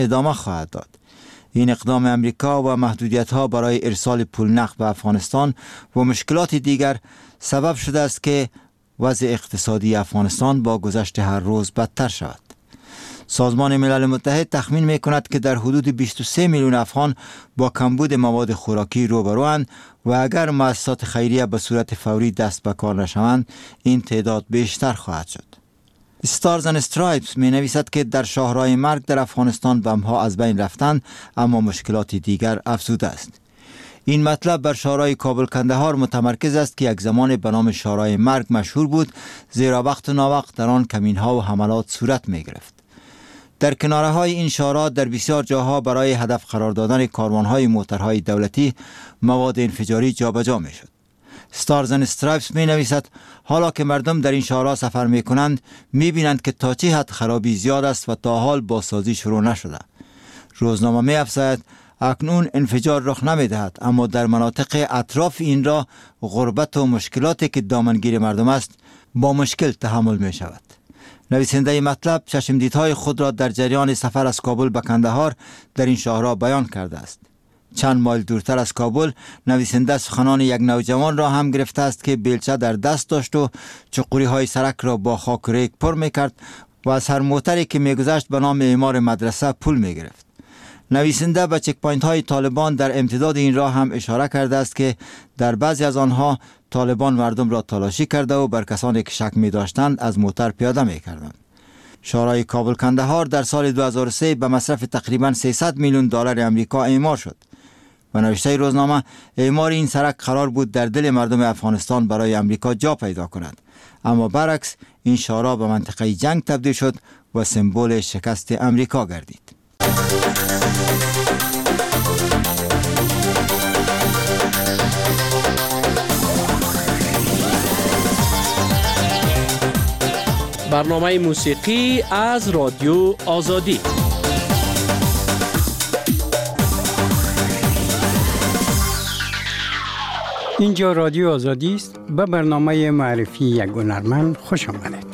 ادامه خواهد داد. این اقدام امریکا و محدودیت‌ها برای ارسال پول نقد به افغانستان و مشکلات دیگر سبب شده است که وضع اقتصادی افغانستان با گذشت هر روز بدتر شود. سازمان ملل متحد تخمین می‌کند که در حدود 23 میلیون افغان با کمبود مواد خوراکی روبروند و اگر مؤسسات خیریه به صورت فوری دست به کار نشوند این تعداد بیشتر خواهد شد. استارز اند استرایپس می نویسد که در شاهراه مرگ در افغانستان بم‌ها از بین رفتند اما مشکلات دیگر افزوده است. این مطلب بر شاهراه کابل کندهار متمرکز است که یک زمان به نام شاهراه مرگ مشهور بود، زیرا وقت و ناوقت در آن کمین‌ها و حملات صورت می گرفت. در کناره‌های این شاهراه در بسیار جاها برای هدف قرار دادن کاروان‌های موترهای دولتی مواد انفجاری جابجا می‌شد. استارز اند استرایپس می نویسد حالا که مردم در این شاهراه سفر می کنند می بینند که تا چه حد خرابی زیاد است و تا حال بازسازی شروع نشده. روزنامه می افزاید اکنون انفجار رخ نمی دهد اما در مناطق اطراف این راه غربت و مشکلاتی که دامنگیر مردم است با مشکل تحمل می شود. نویسنده مطلب چشمدیدهای خود را در جریان سفر از کابل به کندهار در این شاهراه بیان کرده است. چند مایل دورتر از کابل نویسنده سخنان یک نوجوان را هم گرفته است که بیلچه در دست داشت و چقوری های سرک را با خاک و ریگ پر میکرد و از هر موتری که میگذشت به نام معمار مدرسه پول میگرفت. نویسنده به چک پوینت های طالبان در امتداد این راه هم اشاره کرده است که در بعضی از آنها طالبان مردم را تلاشی کرده و بر کسانی که شک می داشتند از موتر پیاده می کردند. شاهراه کابل کندهار در سال 2003 به مصرف تقریباً 300 میلیون دلار آمریکا اعمار شد. و نوشته روزنامه اعمار این سرک قرار بود در دل مردم افغانستان برای امریکا جا پیدا کند، اما برعکس این شاهراه به منطقه جنگ تبدیل شد و سمبل شکست امریکا گردید. برنامه موسیقی از رادیو آزادی. اینجا رادیو آزادی است. به برنامه معرفی یک هنرمند خوش آمدید.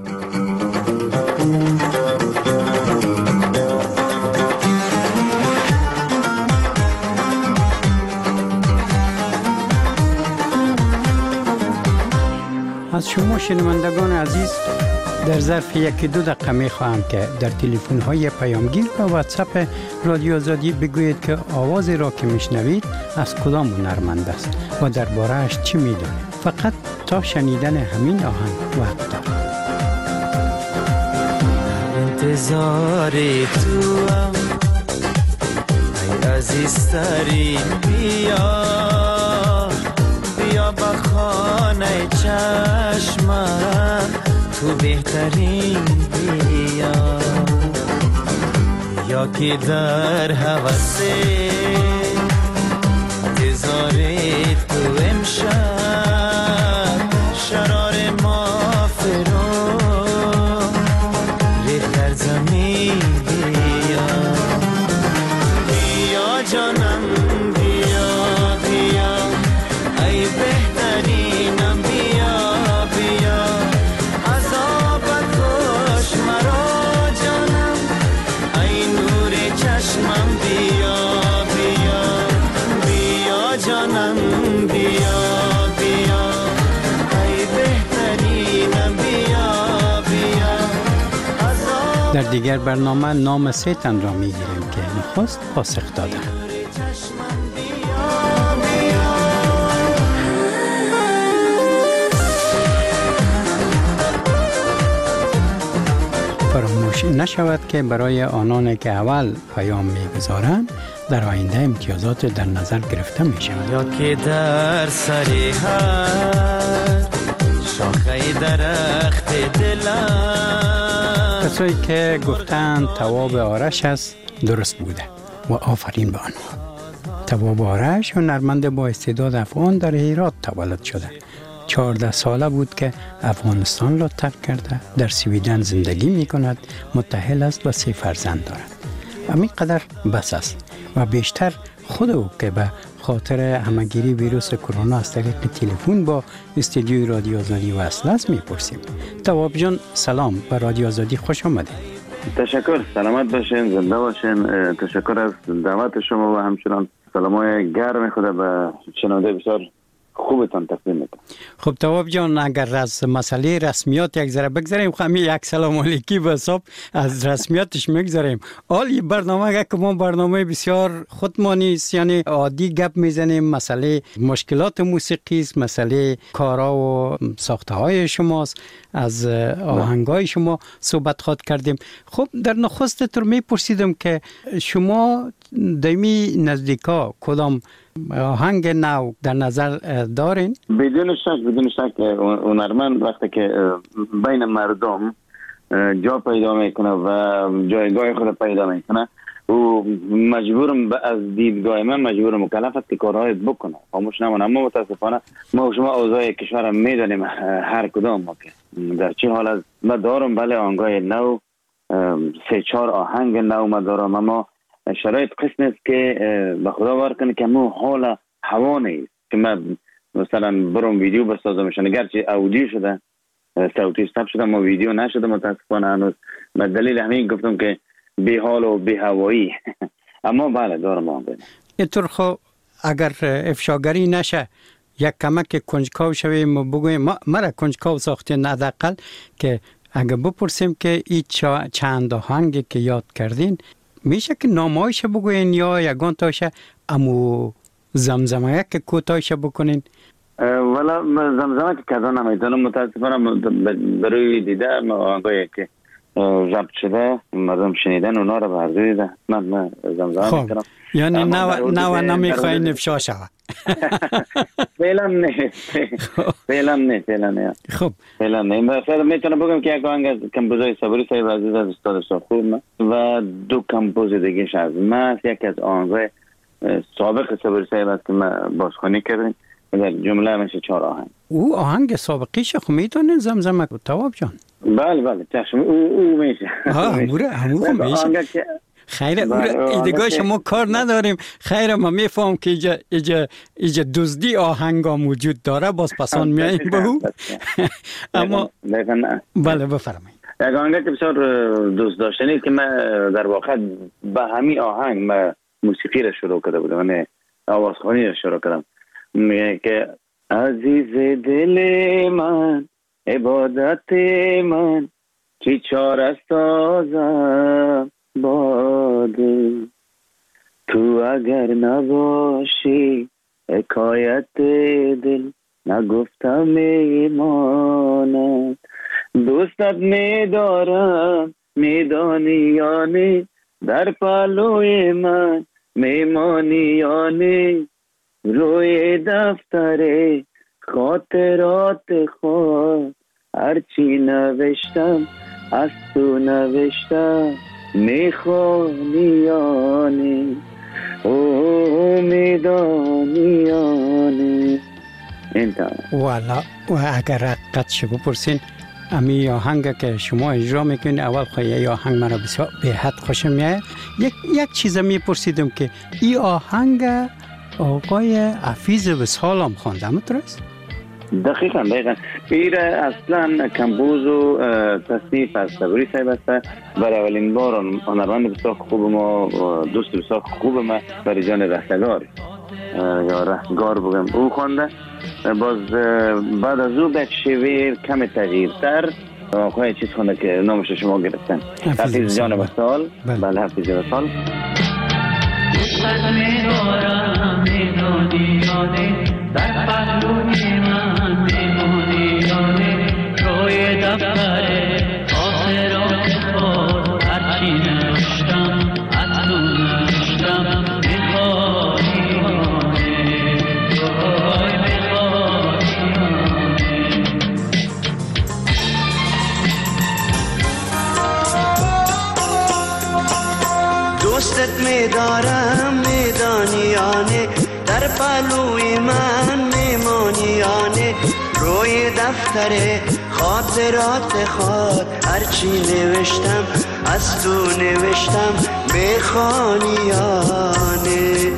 از شما شنوندگان عزیز در ظرف 1-2 دقیقه می خواهم که در تلفن های پیامگیر و واتساپ رادیو آزادی بگویید که آوازی را که میشنوید از کدام هنرمند است و درباره اش چی میدانید. فقط تا شنیدن همین آهنگ وقت دارید. انتظار تو هم ای عزیزترین بیا با خانه چشمم تو بهترین بیا یا که در حوث انتظار تو امشب شرار ما فرو ریخت در زمین بیا بیا جانم بیا بیا ای بهترینم بیا بیا عذابت کش مرا جانم ای نور چشمم بیا بیا بیا جانم بیا بیا ای بهترینم بیا بیا عذاب. در دیگر برنامه نام 3 تن را میگیریم که نخست پاسخ دادن. فراموش نشود که برای آنان که اول پیام میگذارند در آینده امتیازات در نظر گرفته می شود. یا که در سری هر شاخه درخت دلم کسایی که گفتند تواب آرش است درست بوده و آفرین به آنها. تواب آرش هنرمند با استعداد افغان در هرات تولد شده. 14 ساله بود که افغانستان را ترک کرده، در سویدن زندگی می کند، متأهل است و 3 فرزند دارد. همین قدر بس است و بیشتر خود او که به خاطر همگیری ویروس کرونا از طریق تلفن با استودیوی رادیو آزادی وصل است میپرسیم. تواب جان سلام، به رادیو آزادی خوش آمدید. تشکر، سلامت باشین، زنده باشین. تشکر از دعوت شما و همچنان سلامای گرم خدا به شنونده بسیار خوبتان تقدیم میکنم. خب تواب جان، اگر از مسئله رسمیات یک ذره بگذاریم، خب همین یک سلام علیکی به حساب از رسمیاتش میگذاریم. حالی برنامه که ما برنامه بسیار خودمانی است، یعنی عادی گپ میزنیم، مسئله مشکلات موسیقی است، مسئله کارا و ساخته های شماست، از آهنگای شما صحبت خواهد کردیم. خب در نخست تر میپرسیدم که شما دمی نزدیکا کدام آهنگ نو در نظر دارین؟ بدون شک هنرمند وقتی که بین مردم جا پیدا میکنه و جایگاه خود پیدا میکنه، او مجبورم از دیدگاه من مجبور مکلف است که کارهای بکنه، خاموش نمونه. اما متاسفانه ما و شما اوضاع کشور میدانیم، هر کدام ما که در چه حال است. ما دارم بله آهنگای نو، 3-4 آهنگ نو ما دارم، اما شرایط قسم است که به خدا بار کنه که مو حال هوا نیست که من مثلا برم ویدیو بسازمشان، اگرچه اودیو شده، صوتی ثبت شده، ما ویدیو نشده متاسفانه هنوز. به دلیل همین گفتم که بی حال و بی هوایی. اما بله دارم آهنگ. اینطور خب اگر افشاگری نشه یک کمک کنجکاو شویم بگویم مرا کنجکاو ساختین، حداقل که اگر بپرسیم که این چند آهنگی که یاد کردین میشه که نامایش بگوین یا یگان تاشه امو زمزمه که کوتاهش بکنین؟ والا زمزمه که کذا نمیتونم متاسفانه، برای دیده آهنگایی که ضبط شده مردم شنیدن اونا رو برداری دیده. من زمزمه میکنم. یعنی نو نمیخواین افشا شوه؟ فعلا نه. خب فعلا نه. مثلا میتونم بگم که یک آهنگ از کمپوزای صبری صاحب عزیز از استاد صاحب و 2 کمپوز دیگه از من، یک از آهنگای سابق صبری صاحب است که من بازخوانی کردیم، در جمله میشه 4 آهنگ. او آهنگ سابقیش خب میتونین زمزمه تواب جان؟ بله چشم او میشه. همون میشه. خیره ایدگاه شما کار نداریم. خیره ما میفهم که ایجا دزدی آهنگا موجود داره، باز پسان میاییم به او. اما بله بفرمایید. یک آهنگ که بسیار دوست داشتنی که من در واقع به همین آهنگ من موسیقی را شروع کرده بودم، من آوازخوانی را شروع کردم. میگه که عزیز دل من، عبادت من، چی چاره سازم باده، تو اگر نباشی حکایت دل نگفتم میماند. دوستت میدارم میدانی یا نه، در پلوی من میمانی یا نه، روی دفتر خاطرات خود هرچی نوشتم از تو نوشتم، میخوانی یا نه، او میدانی یا نه. والا و اگر حقیقت شو بپرسین امی آهنگ که شما اجرا میکنین، اول خواهی آهنگ مرا بسیار به حد خوشم میاد. یک چیز میپرسیدم که این آهنگ آقای حفیظ وصال هم خوانده است؟ دقیقاً پیر اصلا کمپوز و تصنیف از صبری صاحب است. برای اولین بار هنرمند بسیار خوب ما، دوست بسیار خوب ما، برای جان رستگار یا رستگار بگم، او خوانده. باز بعد از او به شیوه کم تغییرتر آقای چیز خوانده که نامش شما گرفتن، حفیظ جان وصال. بله حفیظ وصال. در پهلوی من میمونی یانه، روی دفتر خاطرات خود هرچی نوشتم از تو نوشتم، میخوانی یانه، روی میخوانی یانه. دوستت میدارم میدانی یانه، در پلوی من میمانیانه، روی دفتر خاطرات خود هرچی نوشتم از تو نوشتم، میخوانیانه،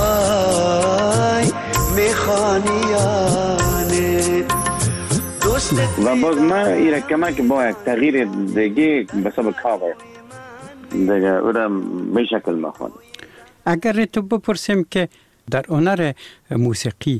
وای میخوانیانه. دوست و باز ما این کمک با یک تغییر دیگه به سبب کاور دیگه او را به شکل ما خواهد. اگر تو بپرسیم که در هنر موسیقی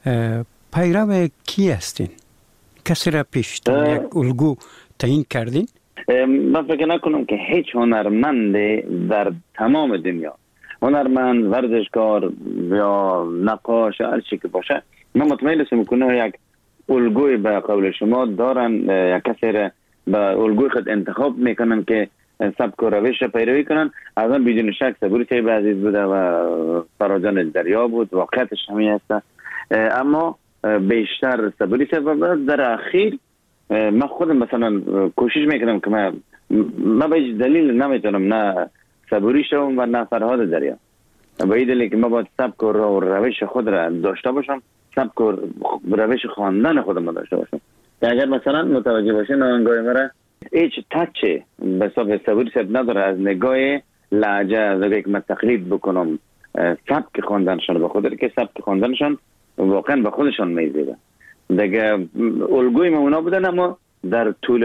پیرو کی هستین؟ کسی را پیشتر یک الگو تعیین کردین؟ من فکر نکنم که هیچ هنرمند در تمام دنیا، هنرمند، ورزشکار یا نقاش، هر چی که باشه، من مطمئن هستم که یک الگوی به قول شما دارن، یک کسی را به الگوی خود انتخاب میکنن که سبک و روش پیروی کنن. از آن بدون شک صبوری صاحب عزیز بوده و فراجان دریا بود، واقعیتش همین هست. اما بیشتر صبوری صاحب. در اخیر من خودم مثلا کوشش میکنم که من به هیچ دلیل نمیتونم نه صبوری شوم و نه فرهاد دریا. به این دلیل که من باید سبک و روش خود را داشته باشم، سبک و روش خواندن خودم داشته باشم. اگر مثلا متوجه باشین آهنگای مرا هیچ تچه به حساب صبوری صاحب نداره از نگاه لهجه، از نگاه که من تقلید بکنم سبک خواندنشان به خود که سبک خواندنشان واقعا به خودشان میزیده دیگه. الگوی ما اونا بودن، اما در طول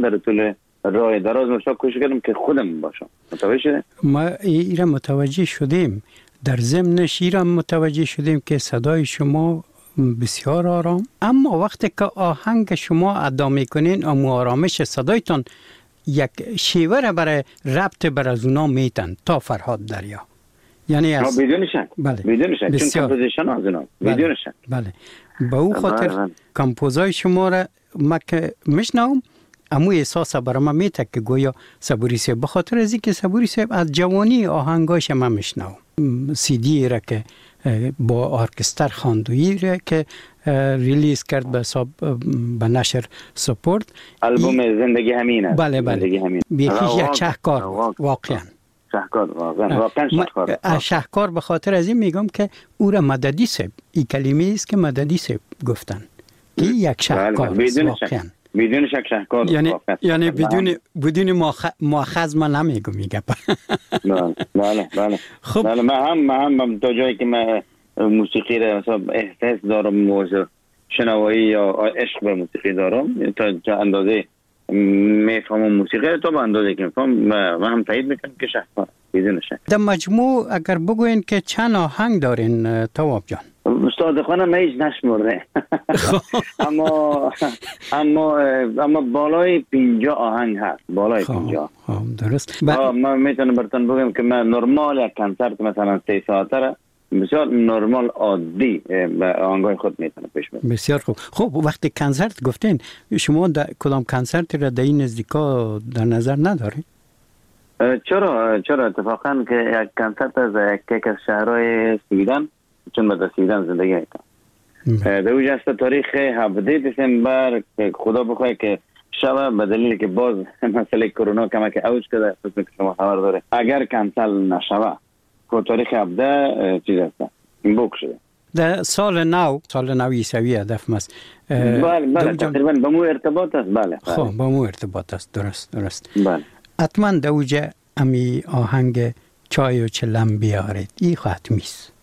راه دراز مشتاق کوشش کردم که خودم باشم. متوجه شده؟ ما ایران متوجه شدیم، در ضمنش ایران متوجه شدیم که صدای شما بسیار آرام، اما وقتی که آهنگ شما ادا میکنین اما آرامش صدایتان یک شیوه را برای ربط بر از اونا میتن تا فرهاد دریا. یعنی از بدون شک، بله. بدون شک، چون کمپوزیشن از اونا بدون شک. بله. به او خاطر کمپوزای شما را ما که میشنوم امو احساس برای من میته که گویا صبوری صاحب، به خاطر از اینکه صبوری صاحب از جوانی آهنگاش من میشنوم. سی دی را که با ارکستر خواندویی را که ریلیز کرد به نشر سپورت، البوم زندگی همینه. بله بله، بیخیش یک شهکار واقعا. شهکار واقعا شهکار. شهکار به خاطر از این میگم که او را مددی صاحب، این کلمه است که مددی صاحب گفتن که یک شهکار واقعا. بدون شک شهکار. یعنی بدون مؤاخذ من نمیگم میگم. بله. خب بله، من هم تا جایی که من موسیقی را مثلا احساس دارم و شنوایی یا عشق به موسیقی دارم، تا اندازه میفهمم موسیقی را، تا به اندازه که میفهم من هم تایید میکنم که شهکار بدون شک. در مجموع اگر بگوین که چند آهنگ دارین تواب جان؟ صادقانه من هیچ نشمرده اما بالای 50 آهنگ هست، بالای 50. درست. من میتونم براتون بگم که من نرمال یک کنسرت مثلا 3 ساعته را بسیار نرمال عادی به آهنگای خود میتونم پیش برم. بسیار خوب. خب وقتی کنسرت گفتین، شما کدام کنسرت را در این نزدیکا در نظر ندارید؟ چرا اتفاقا که یک کنسرت از یک از شهرهای سویدن، چون من در سویدن زندگی میکنم، در اوج است تاریخ 17 دسامبر که خدا بخواه که شب به دلیل که باز مسئله کرونا کمک اوج کرده، قسمی که شما خبر داره، اگر کنسل نشوه که تاریخ 17 چیز است این بوک شده در سال نو عیسوی هدف است. بله تقریبا با مو ارتباط است. بله خب با مو ارتباط است. درست. بله حتما دوجه امی آهنگ چای و چلم بیارید، این حتمی است.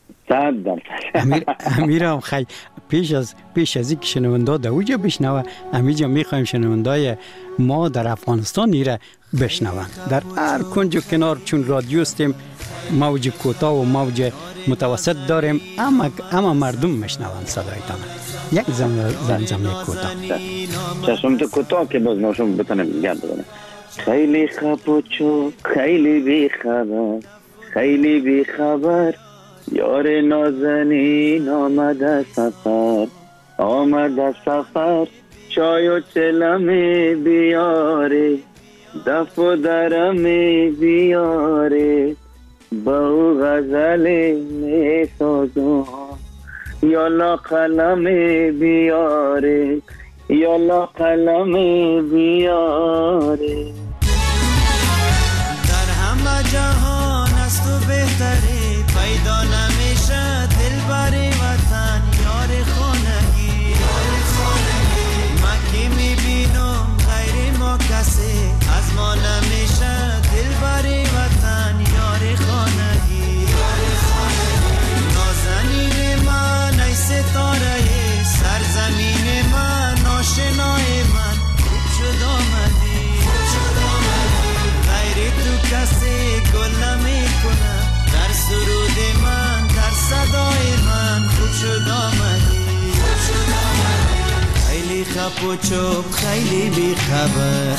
امیرم خیلی پیش از اینکه شنونده دوجه بشنوه، امیجا میخوایم شنونده ما در افغانستان ایره بشنوند در هر کنج و کنار، چون رادیو استیم، موج کوتاه و موج متوسط داریم، اما مردم میشنوند صدایتان. یک زمزمه کوتاه چشم تو کوتاه که باز ناشون بتونیم گرد بزنیم. خیلی خپوچو، خیلی بی خبر یار نازنین آمده سفر چای و چلمی بیاره، دف و درمی بیاره، با غزل می سازم یالا قلمی بیاره، یالا قلمی بیاره. در همه جهان از تو بهتری پیدا نمیشه، دلبر وطن یار خانگی. من که میبینم غیر ما کسی از ما نمیشه، دلبر وطن یار خانگی. نازنین من ای ستاره سرزمین من، آشنای گپ و چوب خیلی بی خبر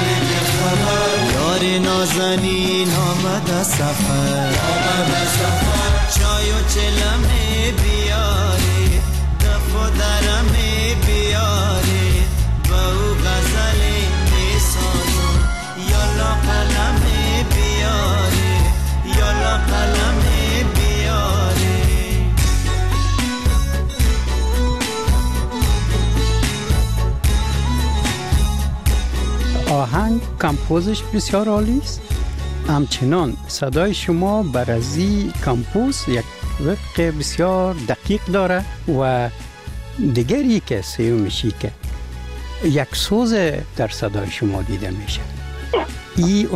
یار نازنین آمد از سفر چای و چلمه بیاری دف و درمه بیاری با او غزلی می سازم یالا قلمه بیاری یالا قلمه بیاری. آهنگ کمپوزش بسیار عالی است. همچنان صدای شما برازی کمپوز یک وفق بسیار دقیق داره و دیگری که سیومشی که یک سوز در صدای شما دیده میشه. این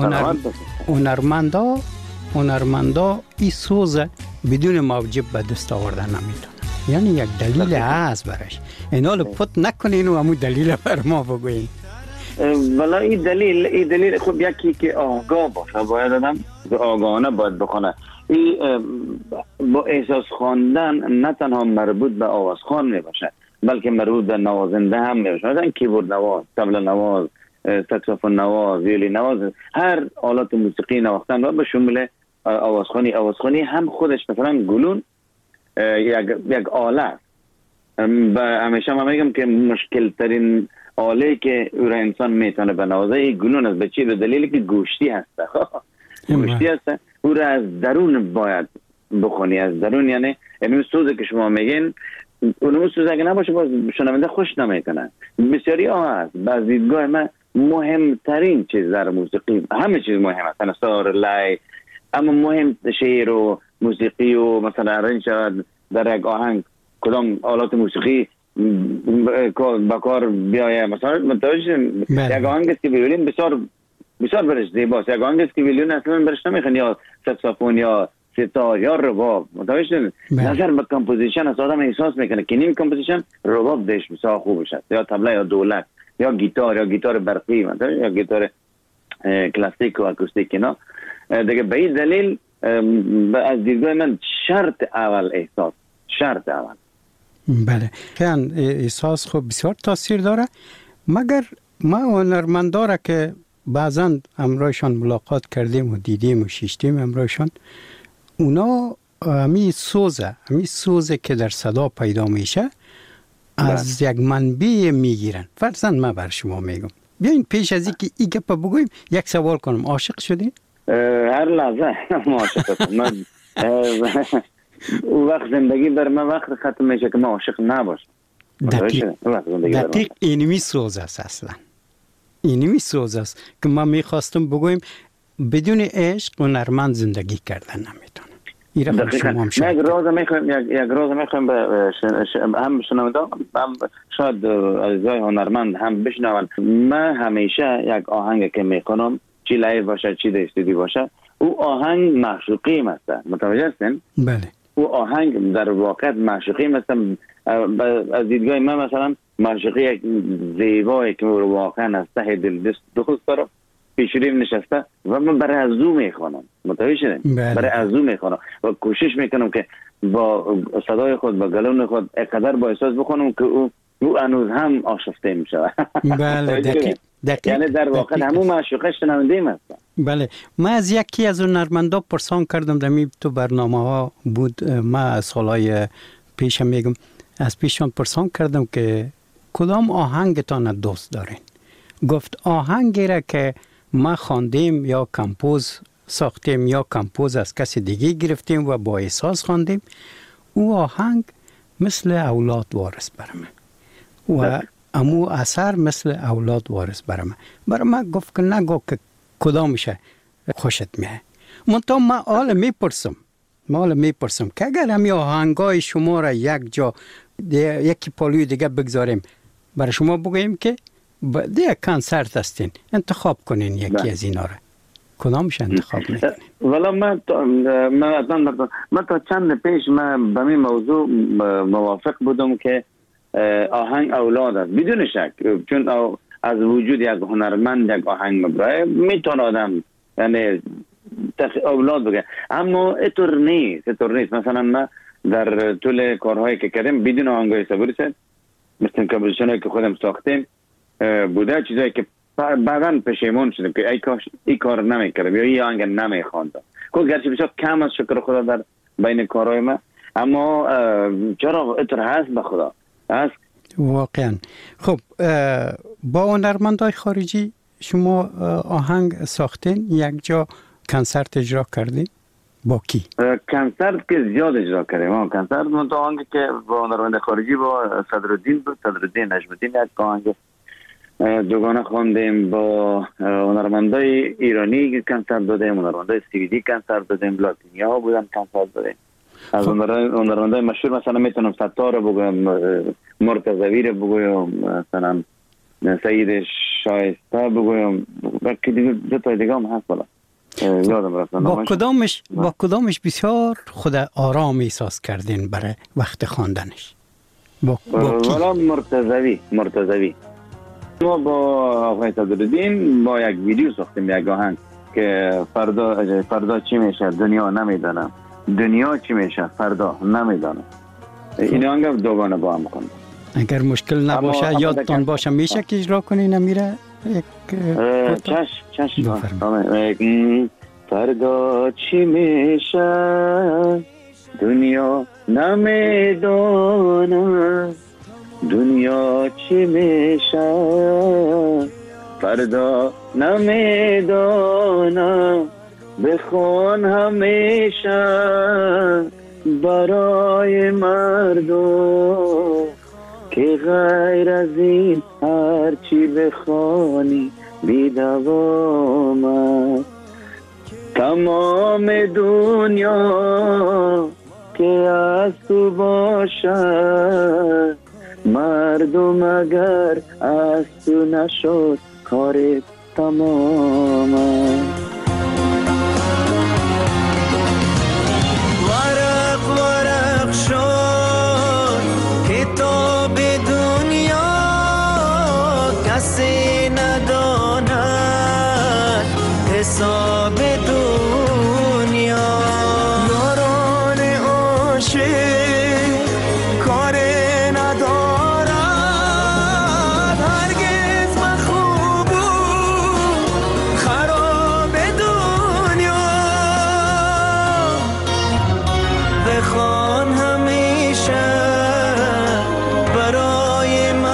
هنرمندا این سوز بدون موجب به دست آوردن نمیتونه. یعنی یک دلیل هست برش. اینا رو پت نکنین و همون دلیل بر ما بگوین. والا این دلیل خب یکی که آگاه باشه، باید آدم آگاهانه باید بخونه. این با احساس خواندن نه تنها مربوط به آوازخوان میباشه بلکه مربوط به نوازنده هم میباشه. مثلا کیبورد نواز، طبل نواز، ساکسوفون نواز، ویولین نواز، هر آلات موسیقی نواختن و به شمول آوازخوانی هم خودش مثلا گلون یک آله است. و همیشه من میگم که مشکل ترین آله که او را انسان میتونه بنوازه این گلون است. به چی؟ به دلیلی که گوشتی هسته. گوشتی هسته او را از درون باید بخونی، از درون. یعنی این سوزه که شما میگین اونمو سوزه اگه نباشه باز شنونده خوش نمیکنه. بسیاری هست. بعض دیدگاه من مهمترین چیز در موسیقی، همه چیز مهم است، تناسار، لای، اما مهم شعر و موسیقی و مثلا رنج در یک آهنگ کدام آلات موسیقی با کار بیایه. مثلا متوجه یک آهنگ است که ویولین بسیار برش زیباست، یک آهنگ است که ویولین اصلا برش نمیخوان، یا ساکسوفون یا ستار یا رباب. متوجه نظر به کمپوزیشن است. آدم احساس میکنه که نیم کمپوزیشن رباب دش بسیار خوب شد، یا طبله یا دولت یا گیتار برقی، مثلا یا گیتار کلاسیک و اکوستیک. نه دیگه به این دلیل از دیدگاه من شرط اول احساس، شرط اول. بله، خیلی احساس خوب بسیار تاثیر داره. مگر ما هنرمندا که بعضا همراهشان ملاقات کردیم و دیدیم و شیشتیم همراهشان، اونا همی سوزه که در صدا پیدا میشه از یک منبع میگیرن. فرضاً من بر شما میگم، بیاین پیش از اینکه این گپ بگویم یک سوال کنم. عاشق شدین؟ هر لحظه ما عاشق هستم. او وقت زندگی بر من وقت ختم میشه که من عاشق نباشم. دقیق اینمی سوز است. اصلا اینمی سوز است که ما میخواستم بگویم بدون عشق هنرمند زندگی کردن نمیتونه. دقیقاً. یک راز میخوایم به هم شنونده هم شاید عزیزای هنرمند هم بشنون. من همیشه یک آهنگ که میکنم، چی لایو باشه چی استودیو باشه، او آهنگ معشوقی است. متوجه هستین؟ بله. او آهنگ در واقع معشوقی است. از دیدگاه من مثلا معشوقی یک زیبایی که واقعا از ته دل دوست داره پیشریم نشسته و من برای از او میخوانم. متوجه شدین؟ برای از او میخوانم و کوشش میکنم که با صدای خود، با گلون خود اقدر با احساس بخونم که او هنوز هم آشفته میشه. بله، دقیق. یعنی در واقع همون معشوقه شنونده هستم. بله، من از یکی از هنرمندا پرسان کردم، در تو برنامه ها بود، من سالهای پیشم میگم، از پیشم پرسان کردم که کدام آهنگتان دوست دارین؟ گفت آهنگی را که ما خواندیم یا کمپوز ساختیم یا کمپوز از کسی دیگه گرفتیم و با احساس خواندیم، او آهنگ مثل اولاد وارث برامه و امو اثر مثل اولاد وارث برای من گفت که نگو که کدامشه خوشت میه. منطقه ما حالا میپرسم که اگر همی آهنگای شما را یک جا یکی پالوی دیگه بگذاریم برای شما بگوییم که دیگه کنسرت هستین، انتخاب کنین یکی از اینا را، کدامش انتخاب میکنین؟ والا من تا چند پیش من به این موضوع موافق بودم که آهنگ اولاد است بدون شک، چون از وجود یک هنرمند یک آهنگ مبرای میتونه آدم یعنی اولاد بگه، اما اینطور نیست. مثلا من در طول کارهایی که کردیم بدون آهنگای صبوری مثل کمپوزیشنایی که خودم ساختیم بوده، چیزایی که بعداً پشیمون شدم که ای کاش این کار نمیکردم یا این آهنگ نمیخواندم. خود گرچه بسیار کم از شکر خدا در بین کارهای من، اما چرا اطر هست به خدا هست واقعا. خب با هنرمندای خارجی شما آهنگ ساختین، یک جا کنسرت اجرا کردین؟ با کی؟ کنسرت که زیاد اجرا کردیم. کنسرت من تو آهنگ که با هنرمند خارجی با صدرالدین بود، صدرالدین نجم‌الدین، یک آهنگ دوگانه خواندیم. با هنرمندای ایرانی کنسرت دادیم، هنرمندای سوئدی کنسرت دادیم، لاتینیا ها بودن کنسرت دادیم. از هنرمندای مشهور مثلا میتونم ستار رو بگویم، مرتضوی رو بگویم، مثلا سعید شایسته بگویم، که دو تا دیگه هم هست. بالا یادم رفت. با کدامش بسیار خود آرام احساس کردین برای وقت خواندنش؟ والا مرتضوی. ما با آقای صدرالدین با یک ویدیو ساختیم، یک آهنگ که فردا چی میشه دنیا نمیدانم، دنیا چی میشه فردا نمیدانم. این آهنگ دوگانه با هم کنیم. اگر مشکل نباشه یادتان باشه میشه که اجرا کنین امیره؟ چشم. فردا چی میشه دنیا نمیدانم، دنیا چی میشه فردا نمیدانم، بخوان همیشه برای مردم که غیر از این هرچی بخوانی بی‌دوام است. تمام دنیا که از تو باشد، مردم اگر از تو نشد کار تمام است. ورق شد کتاب دنیا، کسی نداند حساب دنیا. یاران عاشق کار ندارد، هرگز مخوب و خراب دنیا. بخوان همیشه برای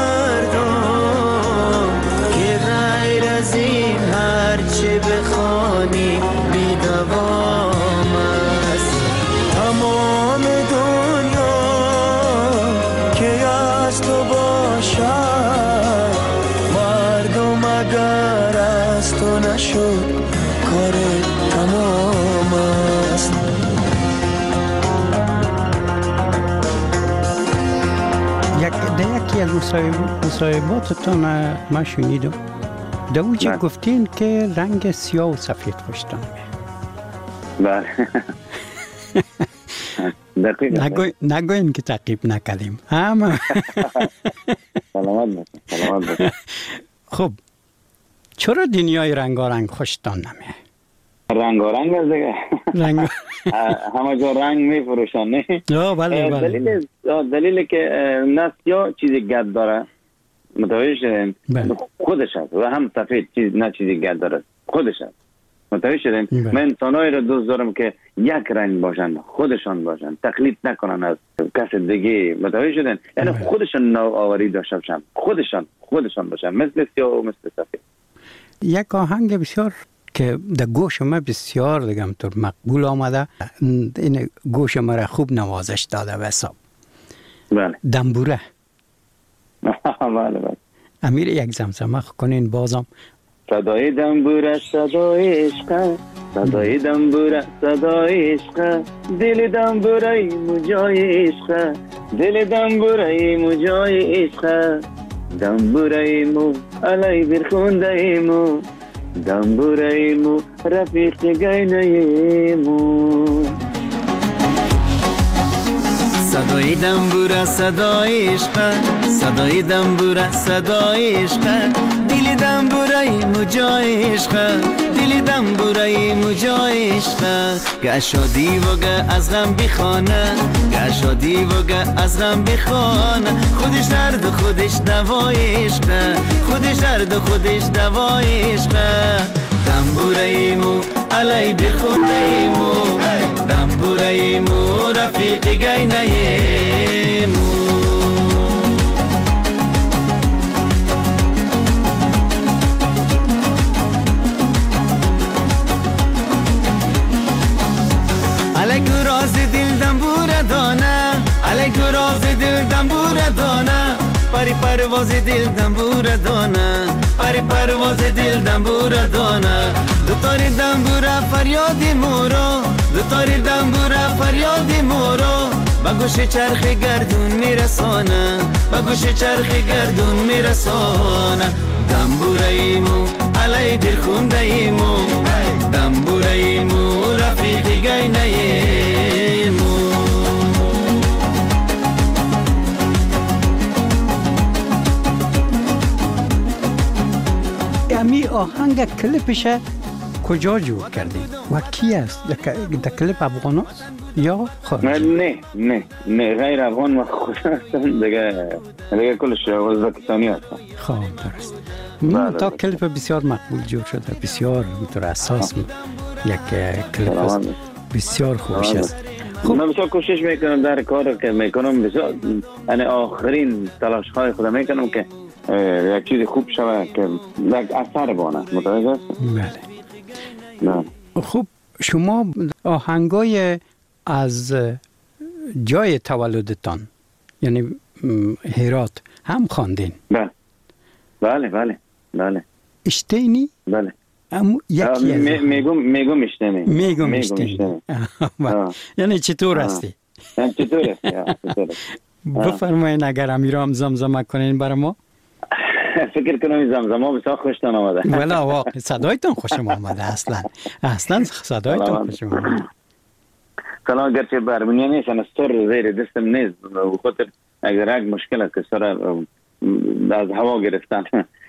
مردم که غیر از این هرچی بخوانی بی‌دوام است. تمام دنیا که از تو باشد، مردم اگر از تو نشد کار تمام است. یکی از مصاحباتتون ما شنیدم در اوجه گفتین که رنگ سیاه و سفید خوشتان بله. نگوین که تعقیب نکردیم اما سلامت باشه. خب چرا دنیای رنگارنگ خوشتان نمیه؟ رنگارنگ است دیگه. همه جا رنگ میفروشن نه؟ بله. دلیل که نه سیاه چیزی گرد داره، متوجه شدین؟ خودش هست، و هم سفید نه چیزی گرد داره، خودش هست. متوجه شدین؟ من انسانایی رو دوست دارم که یک رنگ باشن، خودشان باشن، تقلید نکنن از کس دیگه. متوجه شدین؟ یعنی خودشان نوآوری داشته باشن، خودشان باشن، مثل سیاه و مثل سفید. یک آهنگ بسیار که در گوش ما بسیار دیگه طور مقبول آمده، این گوش ما را خوب نوازش داده و حساب. بله. دنبوره. بله. امیر یک زمزمه کنین بازم. صدای دنبوره صدای عشق، صدای دنبوره صدای عشق، دل دنبوره مجای عشق، دل دنبوره مجای عشق، دنبوره مو علی برخونده مو، دنبوره مو رفیق گینه مو. صدای دنبوره صدای عشق، صدای دنبوره صدای عشق، دل دنبوره مجای عشق، دلی دنبورای مجای عشقه گشادی و گه از غم بخانه گشادی و گه از غم بخانه خودش درد و خودش دوای عشقه خودش درد و خودش دوای عشقه دنبورایمو علی بخونایمو دنبورایمو رفیق گینایمو علیکو راز دل دنبور دانه علیکو راز دل دنبور دانه پری پرواز دل دنبور دانه پری پرواز دل دنبور دانه دوتاری دنبور فریاد مورا دوتاری دنبور فریاد مورا با گوش چرخ گردون میرسانه با گوش چرخ گردون میرسانه دنبورایمو علی دل خوندایمو دنبورایمو رفیق گینایمو امی آهنگ کلیپش کجا جور کردی و کی است؟ در کلیپ افغان است یا خارجی؟ نه غیر افغان و خود هستم دیگه کلش ازبکستانی هستم. خب درست. تا کلیپ بسیار مقبول جور شده، بسیار بطور اساس یک کلیپ است بسیار خوبش است. من بسیار کوشش میکنم در کار که میکنم بسیار آخرین تلاش های خودم میکنم که یک چیز خوب شود که یک اثر بانه. متوجه است؟ بله. خوب شما آهنگای از جای تولدتان یعنی هرات هم خواندین؟ بله. اشتینی؟ بله. یکی از میگم اشتینی. میگم اشتینی. یعنی چطور هستی؟ چطور هستی؟ بفرمایین اگر امیرام زمزمه کنین برای ما. فکر کنم زمزمه بسیار خوشتان آمده. ولی واقعا صدایتان خوشم آمده اصلا صدایتان خوشم آمده. کلا گرچه برمونیه نیست انا سر زیر دستم نیست و خاطر اگر یک مشکل است که سر از هوا گرفتن.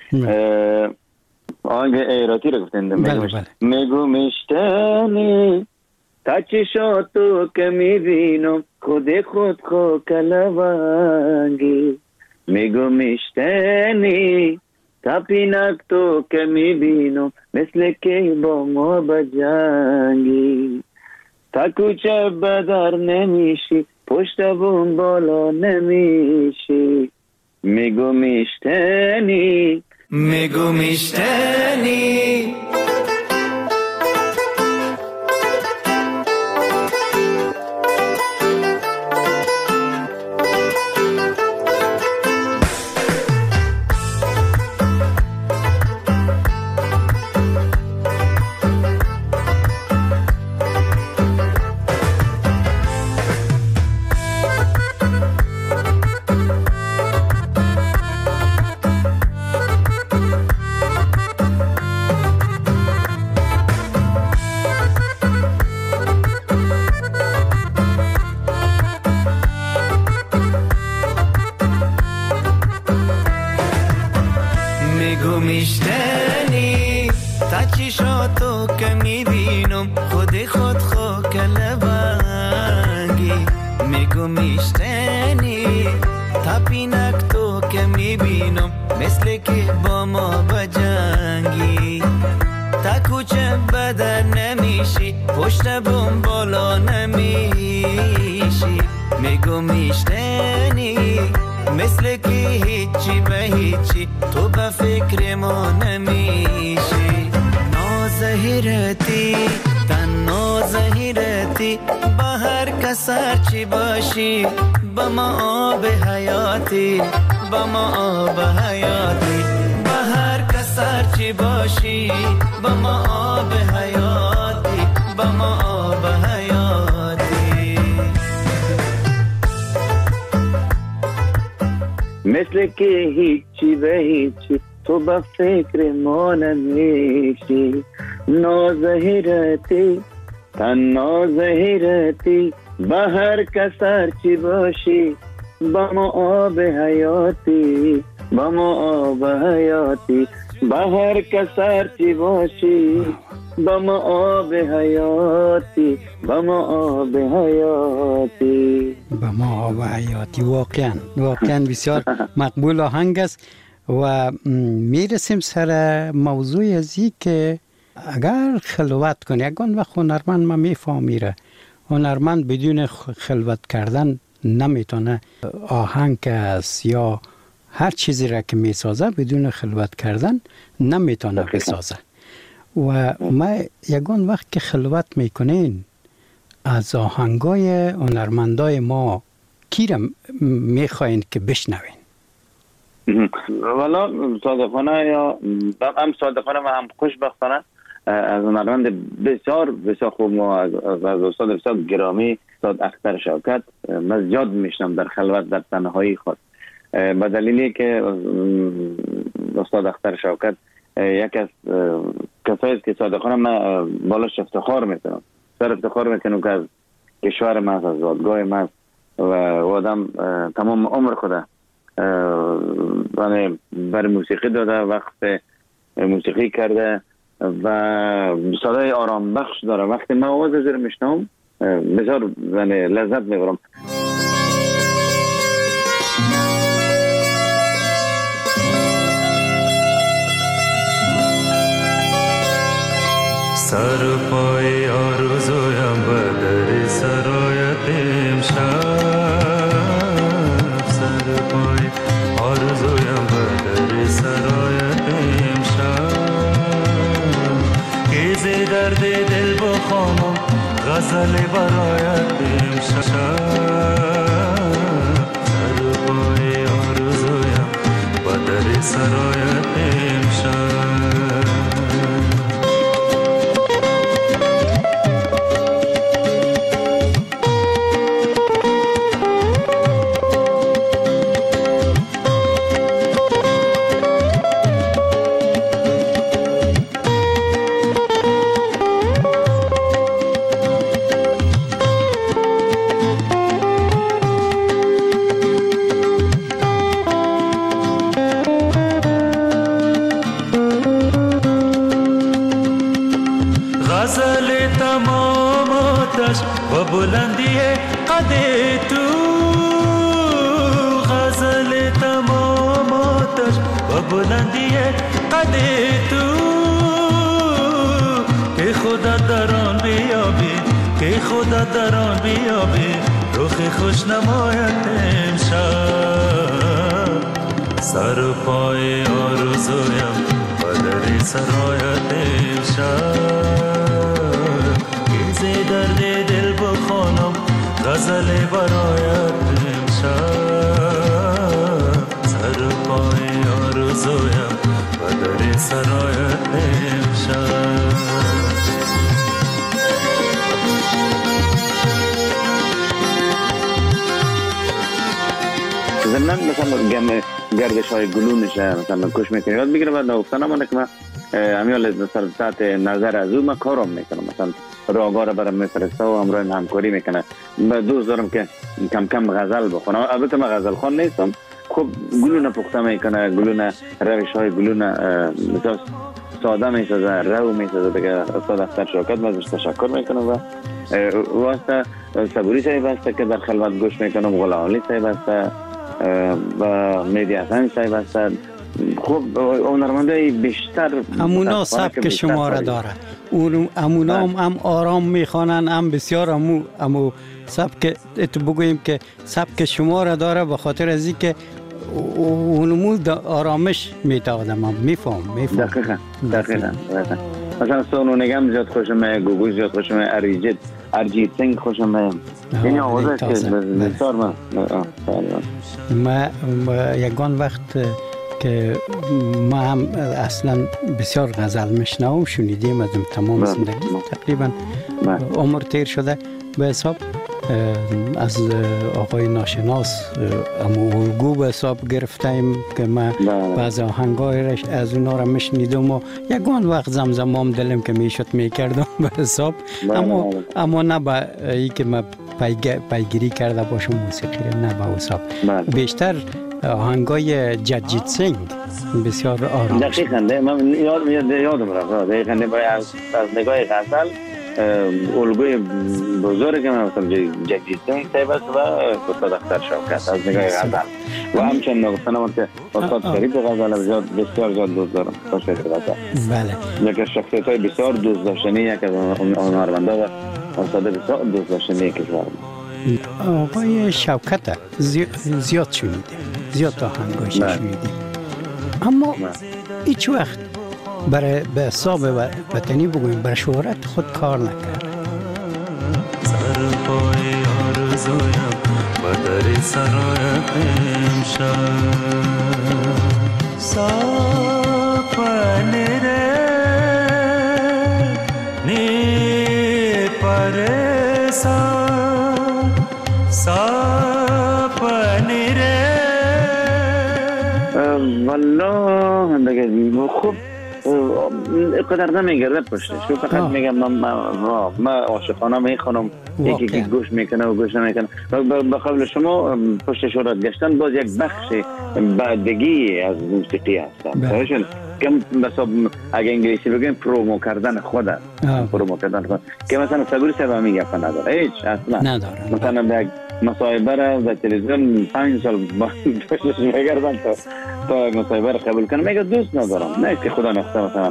آنگ ایراتی رو گفتن. میگو میشتنی تا چشاتو که میبینم خود خو کلوانگی میگو میشتنی تا پینک تو که میبینم مثل که با ما بجنگی تا کوچه بدر نمیشی پشت بون بالا نمیشی میگو میشتنی میگو میشتنی میشتنی تا چشاتو که میبینم خود خو کلبنگی میگو میشتنی تا پینک تو که میبینم مثل که با ما بجنگی تا کوچه بدر نمیشی پشت بوم بالا نمیشی میگو میشتنی مثل که هیچی به هیچی تو به فکر ما نمیشی نازهیرتی تنها زهیرتی با هر کسر چی باشی با ما آب حیاتی با ما آب حیاتی با هر کسر چی باشی با ما آب حیاتی با ما آب حیاتی مثل که هیچی به هیچی تو با فکر ما نمیشی نازهیرتی تنها زهیرتی با هر کسر چی باشی با ما آب حیاتی با ما آب حیاتی با هر کسر چی باشی با ما آب حیاتی، با ما آب حیاتی، با ما آب حیاتی. واقعا بسیار مقبول آهنگ است. و میرسیم سر موضوع ازی که اگر خلوت کنی، یگان وقت هنرمند ما میفهمیره، هنرمند بدون خلوت کردن نمیتونه آهنگ است یا هر چیزی را که میسازه بدون خلوت کردن نمیتونه بسازه. و ما یگان وقت که خلوت میکنین از آهنگای هنرمندای ما کی را میخواین که بشنوین؟ والا صادقانه یا هم صادقانه و هم خوشبختانه از هنرمند بسیار بسیار خوب ما از استاد بسیار گرامی استاد اختر شوکت من زیاد میشنم در خلوت در تنهایی خود، به دلیلی که استاد اختر شوکت یک از کسایی که صادقانه من بالاش افتخار میکنم، سر افتخار میکنم که از کشور ما، از زادگاه ما و آدم تمام عمر خود برای موسیقی داده، وقت موسیقی کرده و صدای آرام بخش داره. وقتی من آواز از رو میشنم بسیار لذت میبرم. سر پای آرزویم به در سرایت امشب، سر پای آرزویم به در سرایت امشب، گیزی درد دل بخوانم غزل برایت امشب، سر پای آرزویم به در سرایت امشب. بلندی قد تو غزل تمام آتش و بلندی قد تو که خدا در آن بیابی، که خدا در آن بیابی رخ خوش نمایت امشب، سر پای آرزویم و در سرایت امشب، گیزی درد دل بخوانم غزل برایت امشب، سر پای آرزویم و در سرایت امشب. زمنان مثلا گردش های گلونشه مثلا کش میکنه یاد بگیره بعد نگفتن همانه که من همیال تحت نظر از او من کارم میکنم، مثلا راگاه را برام میفرسته و همراه همکاری میکنه. من دوست دارم که کم کم غزل بخونم، البته من غزل خوان نیستم، خب گلونه پخته میکنه، گلونه روش های گلونه مثلا ساده میسازه، رو میسازه دیگه. استاد اختر شوکت من ازش تشکر میکنم و واسه صبوری صاحب هسته که در خلوت گوش میکنم، غلامی صاحب هسته و مهدی حسن صاحب هسته. خب هنرمندای بیشتر همونا سبک شما را داره، همونا هم آرام میخوانن، هم بسیار همو سبک تو بگوییم که سبک شما را داره، به خاطر از اینکه اونمو آرامش میده آدم هم میفهم. دقیقا مثلا سونو نگم زیاد خوشم، گوگوش زیاد خوشم، ارجیت سنگ خوشم، این آوازه که بسیار من یگان وقت که ما هم اصلا بسیار غزل میشنوم، شنیدیم از تمام زندگی تقریبا عمر تیر شده به حساب از آقای ناشناس الگو به حساب گرفتیم که ما بعض آهنگایش از اونا را میشنیدم و یگان وقت زمزمام دلم که میشد میکردم به حساب، اما نه به ای که ما پیگیری کرده باشم موسیقی را، نه به حساب. بیشتر آهنگای جگجیت سینگ بسیار آرام. دقیقاً من یادم رفت. دقیقاً از نگاه غزل الگوی بزرگ من مثلا جگجیت سینگ صاحب است و استاد اختر شوکت از نگاه غزل و همچنین نگفتنم که استاد شریف غزل بسیار زیاد دوست دارم. استاد شریف غزل بله یک از شخصیت‌های بسیار دوست داشتنی، یک از هنرمندا و استاد بسیار دوست داشتنی کشور. آقای شوکت زیاد شنیدیم، زیاد آهنگایش شنیدیم، اما هیچ وقت برای به حساب وطنی بگویم برای شهرت خود کار نکرد. سر پای آرزویم و در سرای امشب سپنه نی پرسان والله دیگه خوب قدر نمیگرده پشتش. تو فقط میگم من عاشقانه میخونم، یکی که گوش میکنه و گوش نمیکنه. به قول شما پشت شهرت گشتن باز یک بخش بعدگی از موسیقی هستن. کم مثلا اگه انگلیسی بگیم پرومو کردن خود است. پرومو کردن خود که مثلا صبوری سبا میگه نداره هیچ اصلا نداره. مثلا یک مصاحبه را در تلویزیون 5 سال پشتش میگردن تا مصاحبه را قبول کنه میگه دوست ندارم. نه که خدا نخواسته مثلا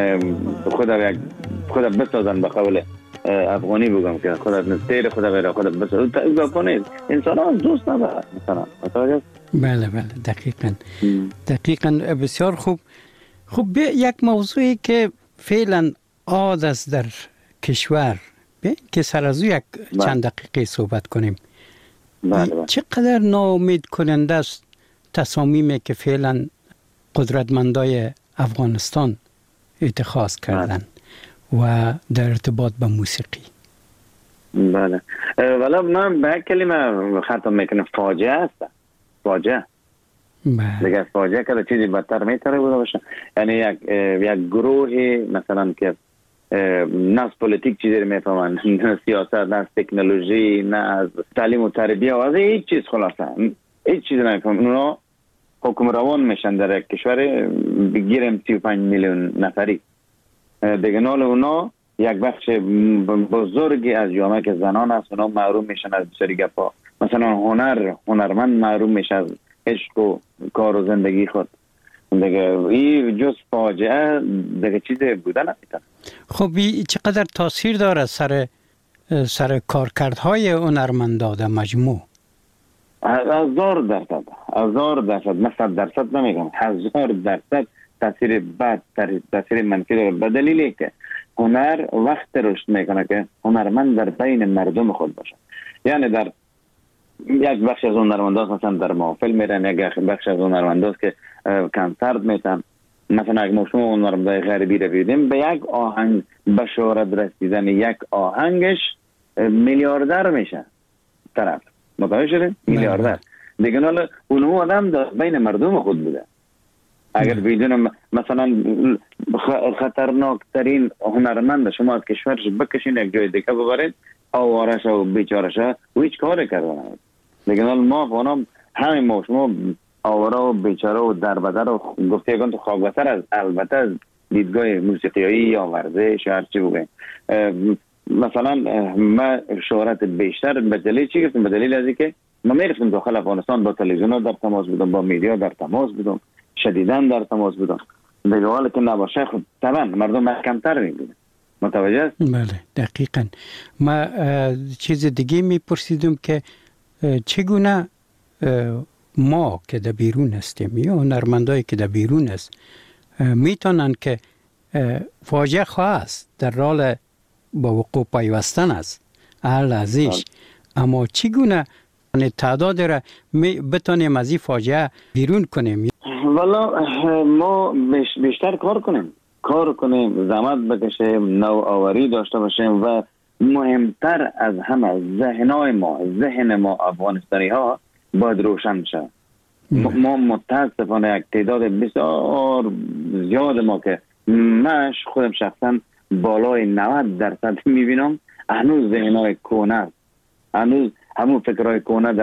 خدا بسازن به قول افغانی بگم که خدا نستیر خدا غیر خدا بسازن کنید. انسان ها دوست نداره مثلا. بله دقیقاً بسیار خوب. خب یک موضوعی که فعلا عاد است در کشور که سر از یک چند دقیقه صحبت کنیم. چقدر ناامید کننده است تصامیمی که فعلا قدرتمندای افغانستان اتخاذ کردن و در ارتباط با موسیقی. بله ولی من به کلمه ختم میکنم فاجعه است. فاجعه دیگه فاجعه که چیزی بدتر میتونه بوده باشه. یعنی یک گروه مثلا که نه از پولیتیک چیزی میفهمن، نه سیاست، نه از تکنولوژی، نه از تعلیم و تربیه و از هیچ چیز خلاصه هیچ چیز نمیفهمن. اونا حکم روان میشن در یک کشور بگیریم 35 میلیون نفری. دیگه نال اونا یک بخش بزرگی از جامعه که زنان است اونا محروم میشن از بسیاری گپا. مثلا هنرمند محروم میشه از عشق و کار و زندگی خود. دیگه این جز فاجعه دیگه چیزی بوده نمیتونه. خب چقدر تاثیر داره سر کارکردهای هنرمندان در مجموع؟ 1000%، من 100% نمیگم، 1000% تاثیر بد، تاثیر منفی داره. به دلیلی که هنر وقت رشد میکنه که هنرمند در بین مردم خود باشه. یعنی در یک بخش از هنرمندان مثلا در محفل میرن، یک بخش از هنرمندان که کنسرت میتن. مثلا اگه ما شما هنرمندای غربی رو ببینیم به یک آهنگ به شهرت رسیدن یک آهنگش میلیاردر میشه طرف. متوجه شدین؟ میلیاردر. دیگه حالا اون آدم در بین مردم خود بوده. اگر بدون مثلا خطرناک ترین هنرمند شما از کشورش بکشین یک جای دیگه ببرید آوارش و بیچارش و هیچ کاری کردن. دیگه ما فانم همین ما شما آواره و بیچاره و دربدر و گفتگان تو خاکبتر از البته از دیدگاه موسیقیایی یا ورزش یا هرچی بگیم. مثلا من شهرت بیشتر به دلیل چی گفتم؟ به دلیل از اینکه ما میرفتم داخل افغانستان با تلویزیون در تماس بودم، با میدیا در تماس بودم، شدیداً در تماس بودم. دیگه حالا که نباشه خب طبعا مردم کمتر میبینن. متوجه است؟ بله دقیقاً. ما چیز دیگه میپرسیدم که چگونه ما که در بیرون هستیم یا هنرمندایی که در بیرون است میتونن که فاجعه خواست در راه با وقوع پیوستن است هر لحظهش، اما چگونه تعداد را بتونیم از این فاجعه بیرون کنیم؟ والا ما بیشتر کار کنیم، زحمت بکشیم، نوآوری داشته باشیم و مهمتر از همه ذهن ما افغانستانی ها باید روشن شد. ما متاسفانه یک تعداد بسیار زیاد ما که من خودم شخصا بالای 90% میبینم هنوز ذهنهای کهنه است، هنوز همون فکرهای کهنه در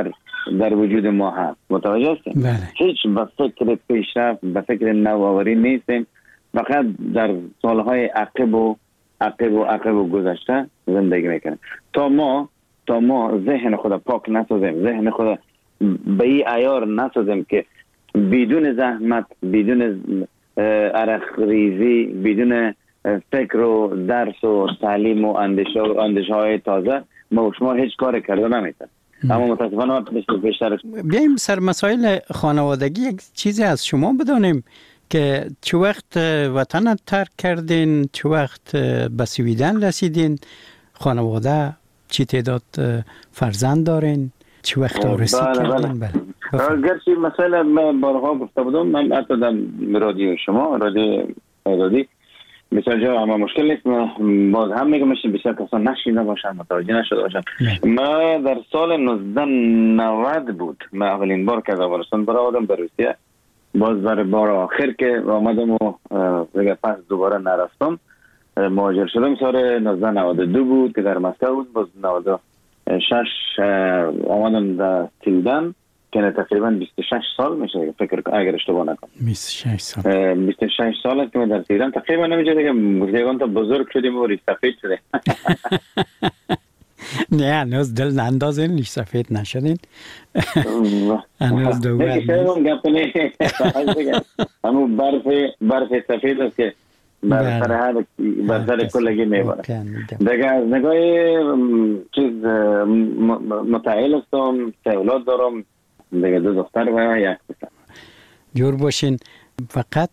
در وجود ما هست. متوجه هستیم؟ بله. هیچ به فکر پیشرفت، به فکر نوآوری نیستیم. فقط در سالهای عقب و گذشته زندگی میکنیم. تا ما ذهن خود پاک نسازیم، ذهن خود به این عیار نسازیم که بدون زحمت، بدون عرق ریزی، بدون فکر و درس و تعلیم و اندیشه های تازه ما و شما هیچ کار کرده نمیتونیم. اما متاسفانه بیشتر بیایم سر مسائل خانوادگی یک چیزی از شما بدانیم که چه وقت وطن ترک کردین، چه وقت به سویدن رسیدین، خانواده چی تعداد فرزند دارین، چه وقت آرزو کردین؟ بله. گرچه مسئله بارها گفته بودم، من حتی در رادیو شما، رادیو بسیار جا همه مشکل نیست، باز هم میگم بسیار کسان نشینده باشن، متوجه نشده باشن. ما در سال 1990 بود ما اولین بار که از افغانستان برآمدم به روسیه، باز برای بار آخر که آمدم و پس دوباره نرفتم، مهاجر شدم سال 1992 بود که در مسکو بود. باز 96 آمدم در سویدن که تقریبا 26 سال میشه فکر اگر اشتباه نکنم. 26 سال است که من در سویدن تقریبا نمیشه دیگه گفتگان تا بزرگ شدیم و ریش سفید شده. نه هنوز دل نندازین ریش سفید نشدین. هنوز دوباره همون برف سفید است که بر سر کلگی میباره. دیگه از نگاه چیز متعهل هستم، 3 اولاد دارم، دیگه 2 دختر و 1 پسر. جور باشین. فقط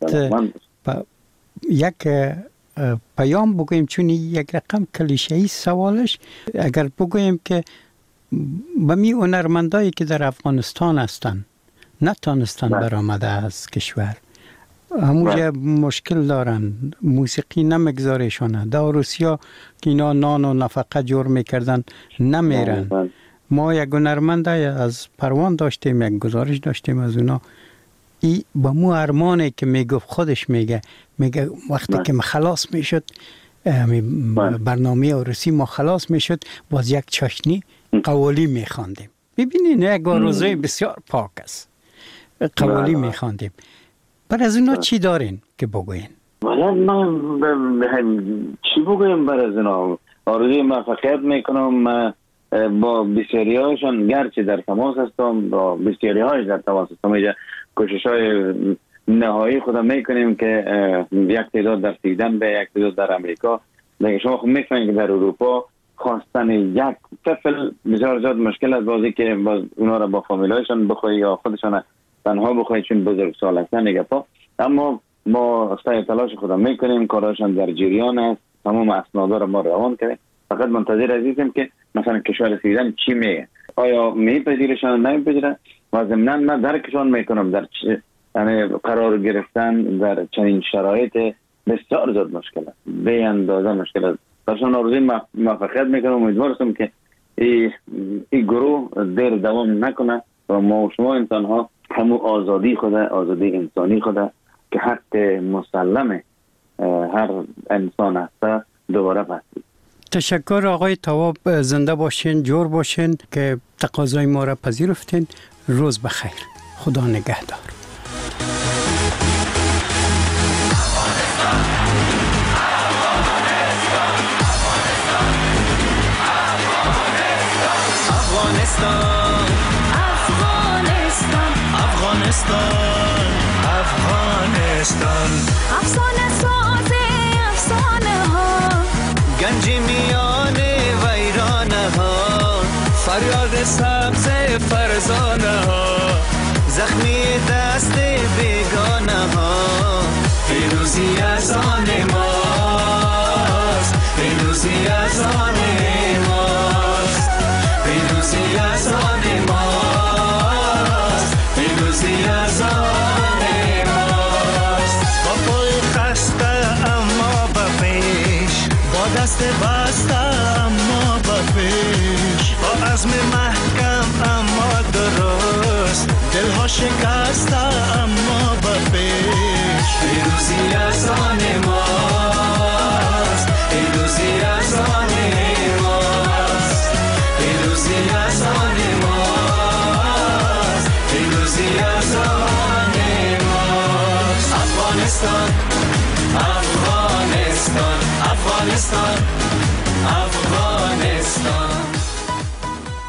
یک پیام بگویم، چون یک رقم کلیشه‌ای سوالش، اگر بگویم که به می هنرمندایی که در افغانستان هستن نتانستن برآمده از کشور، همونجا مشکل دارن، موسیقی نمیگذارشونه، در روسیا که اینا نان و نفقه جور میکردن نمیرن. ما یک هنرمند از پروان داشتیم، یک گزارش داشتیم از اونا، ای با مو ارمانه که میگفت، خودش میگه وقتی که ما خلاص میشد برنامه عروسی ما خلاص میشد، باز یک چاشنی قوالی میخواندیم. ببینین یک آرزوی بسیار پاک است، قوالی میخواندیم. بر از اونا چی دارین که بگوین؟ والا من چی بگویم بر از اونا؟ آرزوی موفقیت میکنم، با بسیاری هایشان گرچه در تماس هستم، با بسیاری هایش در تماس هستم. اینجا کوشش های نهایی خودم میکنیم که یک تعداد در سویدن به، یک تعداد در امریکا. دیگه شما خود میفهمید که در اروپا خواستن یک طفل بسیار زیاد مشکل است، بازی که باز اونا را با فامیلایشان بخواه یا خودشان تنها بخواه چون بزرگ سال هستن دیگه پا. اما ما سعی تلاش خودم میکنیم، کاراشان در جریان است، تمام اسنادا را ما روان کردیم. فقط منتظر عزیزم که مثلا کشور سویدن چی میگه، آیا میپذیرشان نمیپذیرن، و ضمناً من درکشان میکنم در یعنی قرار گرفتن در چنین شرایط بسیار زیاد مشکل است، به اندازه مشکل است. درشان آرزوی موفقیت میکنم، امیدوارم که این گروه دیر دوام نکنه و ما و شما انسان ها همون آزادی انسانی خود که حق مسلم هر انسان است دوباره پسید. تشکر آقای تواب، زنده باشین، جور باشین که تقاضای ما را پذیرفتین. روز بخیر، خدا نگهدار. افغانستان افسانه ساز افسانه ها، گنج میان ویرانه ها، فریاد سبز فرزانه ها، زخمی دست بیگانه ها. پیروزی از آن ماست، پیروزی از آن ماست، پیروزی از آن ماست، پیروزی از آن ماست. با پای خسته اما به پیش، با دست بسته اما به پیش، با عزم محکم اما درست، دلها شکسته اما به پیش. پیروزی از آن ماست، پیروزی از آن ماست، پیروزی از آن ماست، افغانستان افغانستان افغانستان